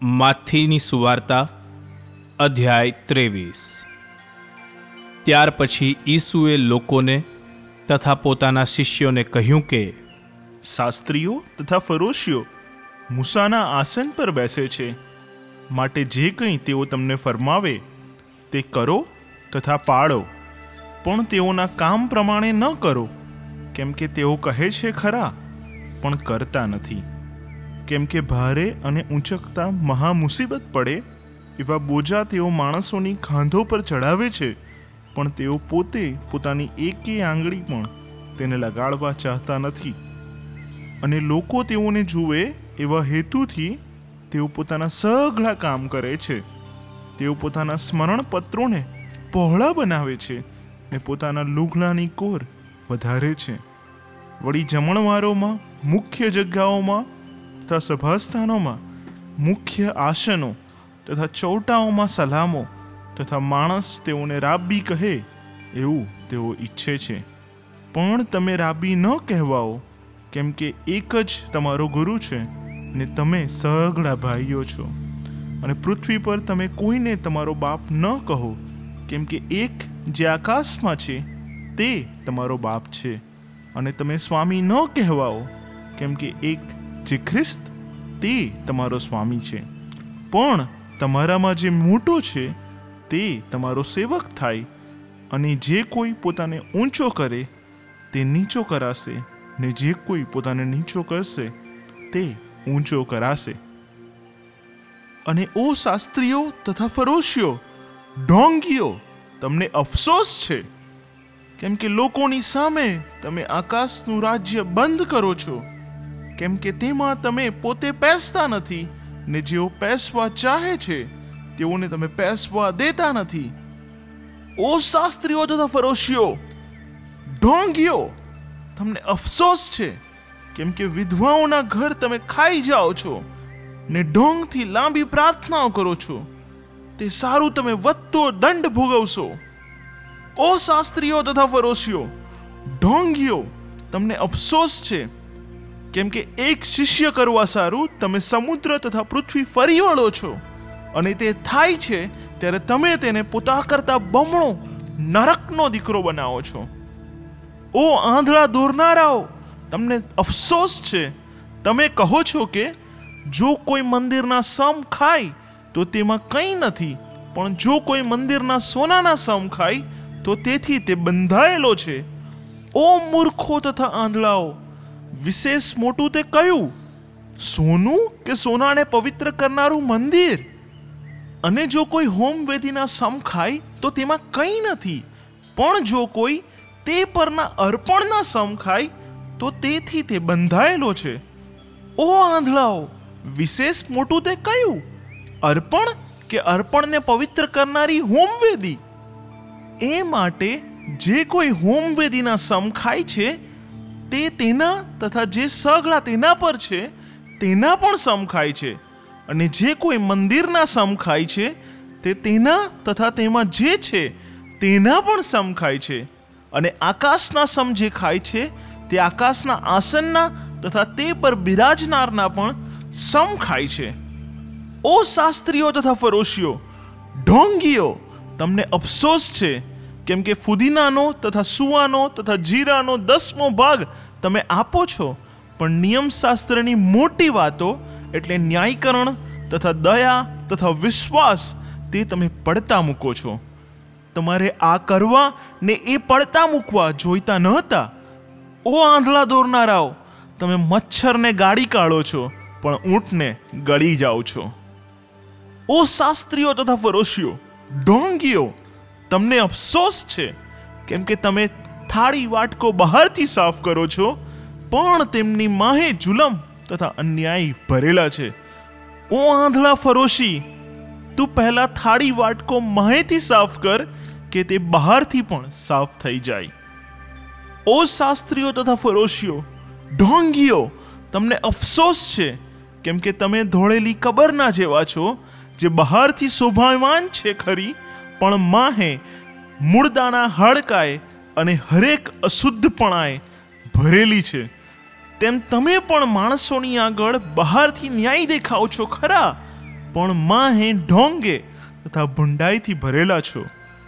માથીની સુવાર્તા અધ્યાય 23। ત્યાર પછી ઈસુએ લોકોને તથા પોતાના શિષ્યોને કહ્યું કે શાસ્ત્રીઓ તથા ફરોશીઓ મૂસાના આસન પર બેસે છે, માટે જે કંઈ તેઓ તમને ફરમાવે તે કરો તથા પાળો, પણ તેઓના કામ પ્રમાણે ન કરો, કેમ કે તેઓ કહે છે ખરા પણ કરતા નથી। કેમ કે ભારે અને ઊંચકતા મહા મુસીબત પડે એવા બોજા તેઓ માણસોની ખાંધો પર ચડાવે છે, પણ તેઓ પોતે પોતાની એકેય આંગળી પણ તેને લગાડવા ચાહતા નથી। અને લોકો તેઓને જુએ એવા હેતુથી તેઓ પોતાના સઘળા કામ કરે છે। તેઓ પોતાના સ્મરણપત્રોને પહોળા બનાવે છે ને પોતાના લુગડાની કોર વધારે છે। વળી જમણવારોમાં, મુખ્ય જગ્યાઓમાં તથા સભાસ્થાનોમાં, મુખ્ય આસનો તથા ચૌટાઓમાં સલામો તથા માણસ તેઓને રાબ્બી કહે એવું તેઓ ઈચ્છે છે। પણ તમે રાબ્બી ન કહેવાઓ, કેમ કે એક જ તમારો ગુરુ છે ને તમે સઘળા ભાઈઓ છો। અને પૃથ્વી પર તમે કોઈને તમારો બાપ ન કહો, કેમ કે એક જે આકાશમાં છે તે તમારો બાપ છે। અને તમે સ્વામી ન કહેવાઓ, કેમ કે એક જે ખ્રિસ્ત તે તમારો સ્વામી છે। પણ તમારામાં જે મોટો છે તે તમારો સેવક થાય। અને જે કોઈ પોતાને ઊંચો કરે તે નીચો કરાશે, ને જે કોઈ પોતાને નીચો કરશે તે ઊંચો કરાશે। અને ઓ શાસ્ત્રીઓ તથા ફરોશીઓ, ઢોંગીઓ, તમને અફસોસ છે, કેમ કે લોકોની સામે તમે આકાશનું રાજ્ય બંધ કરો છો, કેમ કે તેમાં તમે પોતે પેસતા નથી, ને જેઓ પેસવા ચાહે છે તેઓને તમે પેસવા દેતા નથી। ઓ શાસ્ત્રીઓ તથા ફરોશીઓ, ઢોંગીઓ, તમને અફસોસ છે, કેમ કે વિધવાઓના ઘર તમે ખાઈ જાઓ છો ને ઢોંગથી લાંબી પ્રાર્થનાઓ કરો છો, તે સારું તમે વધતો દંડ ભોગવશો। ઓ શાસ્ત્રીઓ તથા ફરોશીઓ, ઢોંગીઓ, તમને અફસોસ છે, કેમ કે એક શિષ્ય કરવા સારું તમે સમુદ્ર તથા પૃથ્વી ફરી વળો છો, અને તે થાય છે ત્યારે તમે તેને પોતા કરતા બમણો નરકનો દીકરો બનાવો છો। ઓ આંધળા દોરનારાઓ, તમને અફસોસ છે, તમે કહો છો કે જો કોઈ મંદિરના સમ ખાય તો તેમાં કંઈ નથી, પણ જો કોઈ મંદિરના સોનાના સમ ખાય તો તેથી તે બંધાયેલો છે। ઓ મૂર્ખો તથા આંધળાઓ, વિશેષ મોટું તે કયું, સોનું કે સોનાને પવિત્ર કરનારું મંદિર? અને જો કોઈ હોમવેદીના સમ ખાય તો તેમાં કંઈ નથી, પણ જો કોઈ તે પરના અર્પણના સમ ખાય તો તેથી તે બંધાયેલો છે। ઓ આંધળાઓ, વિશેષ મોટું તે કયું, અર્પણ કે અર્પણને પવિત્ર કરનારી હોમવેદી? એ માટે જે કોઈ હોમવેદીના સમ ખાય છે તે તેના તથા જે સઘળા તેના પર છે તેના પણ સમ ખાય છે। અને જે કોઈ મંદિરના સમ ખાય છે તે તેના તથા તેમાં જે છે તેના પણ સમ ખાય છે। અને આકાશના સમ જે ખાય છે તે આકાશના આસનના તથા તે પર બિરાજનારના પણ સમ ખાય છે। ઓ શાસ્ત્રીઓ તથા ફરોશીઓ, ઢોંગીઓ, તમને અફસોસ છે, કેમ કે ફુદીનાનો તથા સુવાનો તથા જીરાનો 10મો ભાગ તમે આપો છો, પણ નિયમશાસ્ત્રની મોટી વાતો એટલે ન્યાયકરણ તથા દયા તથા વિશ્વાસ તે તમે પડતા મૂકો છો। તમારે આ કરવા ને એ પડતા મૂકવા જોઈતા ન હતા। ઓ આંધળા દોરનારાઓ, તમે મચ્છરને ગાળી કાઢો છો, પણ ઊંટને ગળી જાઓ છો। ઓ શાસ્ત્રીઓ તથા ફરોશીઓ, ઢોંગીઓ, તમને અફસોસ છે, કેમ કે તમે થાળી વાટકો બહારથી સાફ કરો છો, પણ તેમની માહે જુલમ તથા અન્યાય ભરેલા છે। ઓ આંધળા ફરોશી, તું પહેલા થાળી વાટકો માહેથી સાફ કર, કે તે બહારથી પણ સાફ થઈ જાય। ઓ શાસ્ત્રીઓ તથા ફરોશીઓ, ઢોંગીઓ, તમને અફસોસ છે, કેમ કે તમે ધોળેલી કબરના જેવા છો, જે બહારથી શોભાયમાન છે ખરી, પણ માહે મૂળદાના હાડકાએ અને હરેક અશુદ્ધપણાએ ભરેલી છે। તેમ તમે પણ માણસોની આગળ બહારથી ન્યાય દેખાવ છો ખરા, પણ માહે ઢોંગે તથા ભંડાઈથી ભરેલા છો.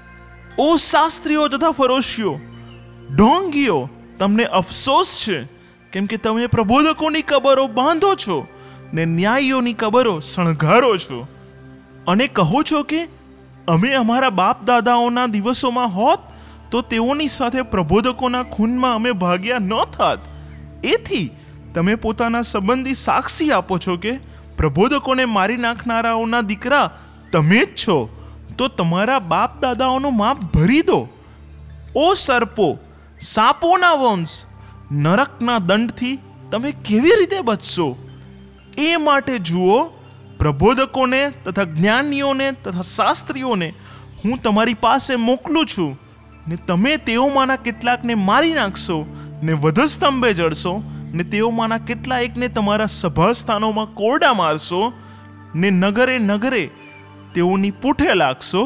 ઓ શાસ્ત્રીઓ તથા ફરોશીઓ, ઢોંગીઓ, તમને અફસોસ છે, કેમ કે તમે પ્રબોધકોની કબરો બાંધો છો ને ન્યાયીઓની કબરો શણગારો છો, અને કહો છો કે અમે અમારા બાપ દાદાઓના દિવસોમાં હોત તો તેઓની સાથે પ્રબોધકોના ખૂનમાં અમે ભાગ્યા ન થાત. એથી તમે પોતાના સંબંધી સાક્ષી આપો છો કે પ્રબોધકોને મારી નાખનારાઓના દીકરા તમે જ છો, તો તમારા બાપ દાદાઓનો માપ ભરી દો. ઓ સર્પો, સાપોના વંશ, નરકના દંડથી તમે કેવી રીતે બચશો? એ માટે જુઓ, પ્રબોધકોને તથા જ્ઞાનીઓને તથા શાસ્ત્રીઓને હું તમારી પાસે મોકલું છું, ને તમે તેઓમાંના કેટલાકને મારી નાખશો ને વધસ્તંભે જડશો, ને તેઓમાંના કેટલાકને તમારા સભાસ્થાનોમાં કોરડા મારશો, ને નગરે નગરે તેઓની પૂઠે લાગશો,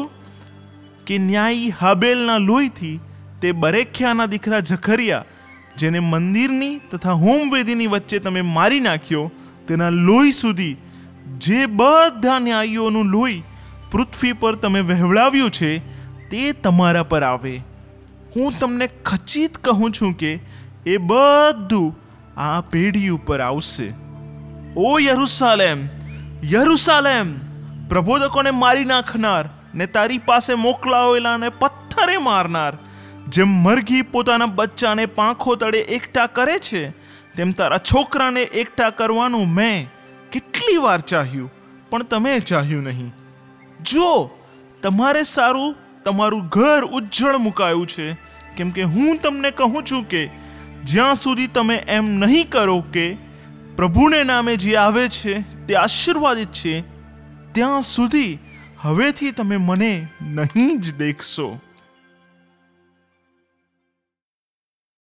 કે ન્યાયી હાબેલના લોહીથી તે બરેખ્યાના દીકરા જકરિયા, જેને મંદિરની તથા હોમવેદીની વચ્ચે તમે મારી નાખ્યો, તેના લોહી સુધી જે બધા ન્યાયીઓનું લોહી પૃથ્વી પર તમે વહેવડાવ્યું છે તે તમારા પર આવે. હું તમને ખચિત કહું છું કે એ બધું આ પેઢી ઉપર આવશે. ઓ યરૂશાલેમ, યરૂશાલેમ, પ્રબોધકોને મારી નાખનાર ને તારી પાસે મોકલાવેલાને પથ્થરે મારનાર, જેમ મરઘી પોતાના બચ્ચાને પાંખો તળે એકઠા કરે છે, તેમ તારા છોકરાને એકઠા કરવાનું મેં કેટલી વાર ચાહ્યું, પણ તમે ચાહ્યું નહીં. જો તમારે સારું તમારું ઘર ઉજ્જળ મુકાયું છે, કેમ કે હું તમને કહું છું કે જ્યાં સુધી તમે એમ નહીં કરો કે પ્રભુને નામે જે આવે છે તે આશીર્વાદિત છે, ત્યાં સુધી હવેથી તમે મને નહીં જ દેખશો.